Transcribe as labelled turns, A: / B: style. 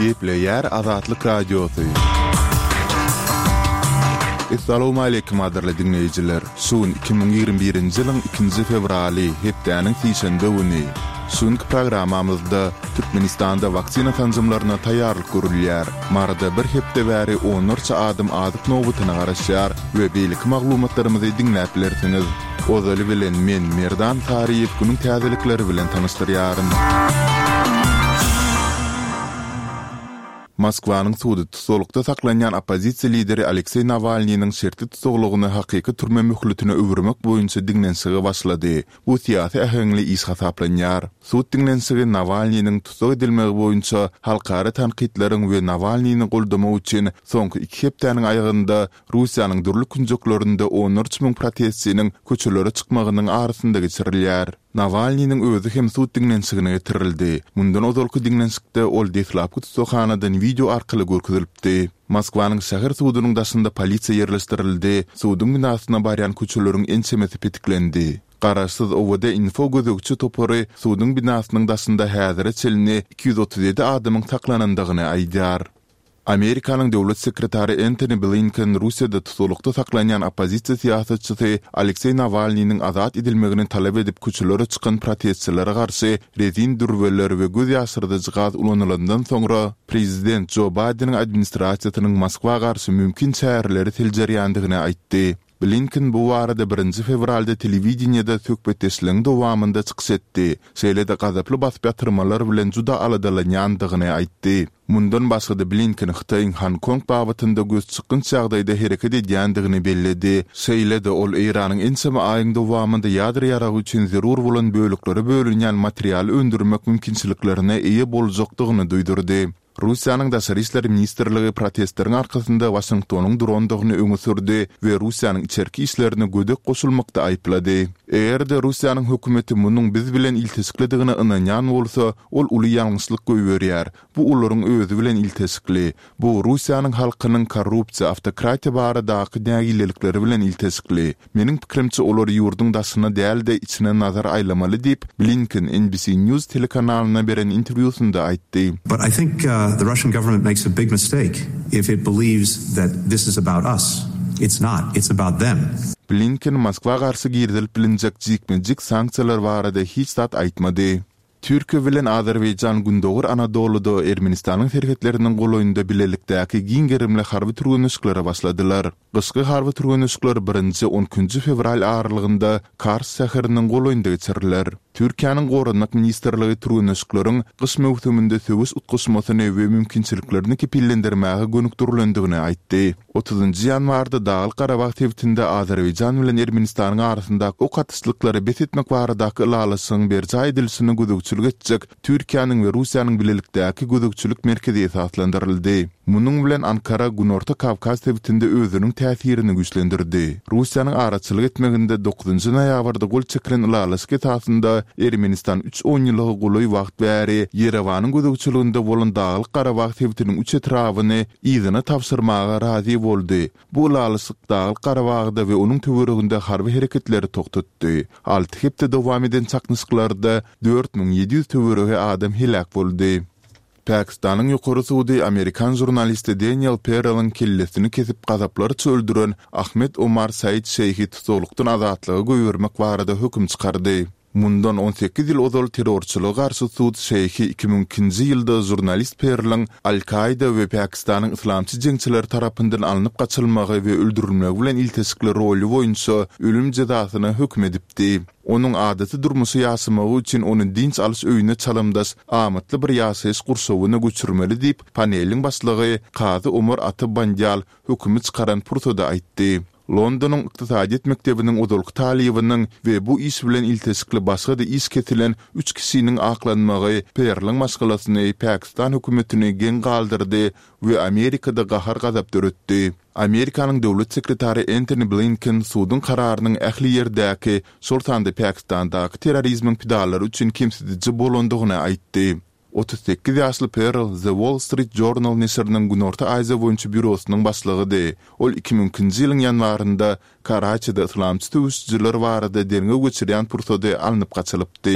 A: Gepleyer Azatlyk Radiosu. Assalamu alaykum adirli dinleyijiler. Sun 2021-nji ýylyň 2-nji fevraly hepdeniň sişende güni. Şunky programamyzda Türkmenistanda vaksina tanzymlaryna taýýarlyk görülýär. Marada bir hepde bäri 10 adam adyk nobutyna garaşýar we beýlik maglumatlarymyzy dinläp bilersiňiz. Ozaly bilen men Merdan Tariýew günüň täzelikleri bilen tanystyryarym. Moskwanyň sudy tutulukda saklanýan opozisiýa lideri Aleksey Navalnyň şertli tutulugyny hakyky türme möhletine öwürmek boýunça dinlensigi başlady. Bu syýasy ähengli iş hasaplanýar. Sud dinlensigi Navalnyň tutuk edilmegi boýunça halkara tanqidleriň we Navalnyny goldama üçin soňky 2 hepdeniň aýagynda Russiýanyň dürli künjeklerinde 13.000 protestçiniň köçelere çykmagynyň arasynda geçirilýär. Navalnyň özü hem sud dinlensigine getirildi. Mundan ozalky dinlensikde ol deslapky tutuşanadan video arkaly görkezilipdi. Moskwanyň şäher sudynyň daşynda polisiýa ýerleşdirildi. Sudyň binasyna barýan köçeleriň ençemesi petiklendi. Garaşsyz owada info gözükçü topary sudyň binasynyň daşynda häzire çelini 237 adamyň saklanandygyny aýdýar. Amerikanyň döwlet sekretary Antony Blinken Russiýada tutulukda saklanýan opozisiýa siýasatçysy Aleksey Navalnyň azat edilmegini talap edip köçelere çykan protestçilere garşy rezin dürweler we göz ýaşyrdyjy gaz ulanylandan soňra prezident Joe Biden'in administrasiýasynyň Moskwa garşy mümkin çäreleri teljerýändigini aýtdy. Blinken bu arada 1 fevralda telewizionyada söhbetleşilen dowamında çykyş etdi. Şeýle-de gazaply basyp ýatyrmalar bilen juda aladalanýandygyny aýtdy. Mundan başga da Blinken Xitoyň Hong Kong babatynda göz çykynç ýagdaýda hereket edýändigini bellädi. Şeýle-de ol Iranyň ençeme aýyň dowamında ýadry ýaragy üçin zerur bolan bölüklere bölünýän material öndürmek mümkinçiliklerine eýe boljakdygyny duýdurdy. Russiýanyň Daşary işleri ministrligi protestleriň arkasynda Washingtonyň durandygyny öňe sürdi we Russiýanyň içerki işlerine gödek goşulmakda aýplady. Eger-de Russiýanyň hökümeti munyň biz bilen iltisikledigine ynanýan bolsa, ol uly ýalňyşlyk göýberýär. Bu olaryň özü bilen iltisikli. Bu Russiýanyň halkynyň korrupsiýa, awtokratiýa baradaky nägilelikleri bilen iltisikli. Meniň pikirimçe olar ýurduň daşyna däl-de içine nazar aýlamaly diýip Blinken NBC News telekanalyna beren interwýusynda aýtdy.
B: But I think the Russian government makes a big mistake if it believes that this is about us. It's not. It's about them.
A: Blinken Moskwa garşy girdilip bilinjek jikmejik sanksiýalar barada hiç zat aýtmady. Türkiýe bilen Azerbaýjan gündogur Anadoluda Ermenistanyň herketleriniň goloýunda bilelikdäki giňgerimli harby türgünüşlere başladylar. Gyşky harby türgünüşler 1-10 fevral aralygynda Kars şäheriniň goloýunda geçiriler. Türkiýanyň Gorunmak ministrligi türgünüşleriň gyş mewsüminde söwüs utguşmasyny we mümkinçiliklerini kepillendirmäge gönükdirilendigini aýtdy. 30 ýanwarda Dağly Garabag tewtinde Azerbaýjan bilen Ermenistanyň arasynda ok atışlyklary betitmek baradaky ýalaşyň berja edilişini gödükçülük etjek Türkiýanyň we Russiýanyň bilelikdäki gödükçülük merkezi esaslandyryldy. Munyň bilen Ankara Günorta Kavkaz tewtinde özüniň täsirini güýçlendirdi. Russiýanyň araçylyk etmeginde 9-njy noýabrda gol çekilen ýalaşyk esasynda Ermenistan 3-10 ýyllyk goly wagt bäri Yerewanyň gödükçülüginde bolan Dağly Garabag tewtiniň 3 etrawyny ýygyna tapşyrmaga razy boldy. Bu ýalaşyk Dağly Garabagda we onuň töwereginde harby hereketleri toktatdy. 6 hepde dowam eden çaknyşyklarda 4700 töweregi adam helak boldy. Pakistanyň ýokary sudy Amerikan jurnalisti Daniel Pearl'ın kellesini kesip gazaplary öldüren Ahmet Omar Said Şeyhi tutulukdan azatlygy göýbermek barada höküm çykardy. Mundan 18 ýyl ozal terrorçylyga garşy sud Şeyhi 2002-nji ýylda jurnalist Pearl'ın Al-Qaida we Pakistanyň islamçy jeňçiler tarapyndan alınıp gaçylmagy we öldürilmegi bilen iltisikli roli boýunça ölüm jazasyna hökm edipdi. Onuň adaty durmuşy ýaşamagy üçin ony dinç alys öýüne çalamdaş amatly bir ýaşaýyş gurşawyna göçürmeli diýip paneliň başlygy Qazy Umar Atabandjal hökümi çykaran pursada aýtdy. Londonyň ykdysadyýet mektebiniň ozalky talybynyň we bu iş bilen iltisikli başga da iş ketilen 3 kişiniň aklanmagy Pearl'ın maskalasyny Pakistan hökümetine gen galdyrdy we Amerikada gahar gazap döretdi. Amerikanyň döwlet sekretary Antony Blinken sudyň kararynyň ähli ýerdäki şoltanda Pakistandaky terrorizmiň pidalary üçin kimsizji bolandygyny aýtdy. 38 ýaşly Pearl The Wall Street Journal nesiriniň Günorta Aýja boýunça bürosynyň başlygydy. Ol 2002-nji ýylyň ýanwarynda Karaçyda islamçy tüwüşçiler barada derňe geçirýän pursady alınıp gaçylypdy.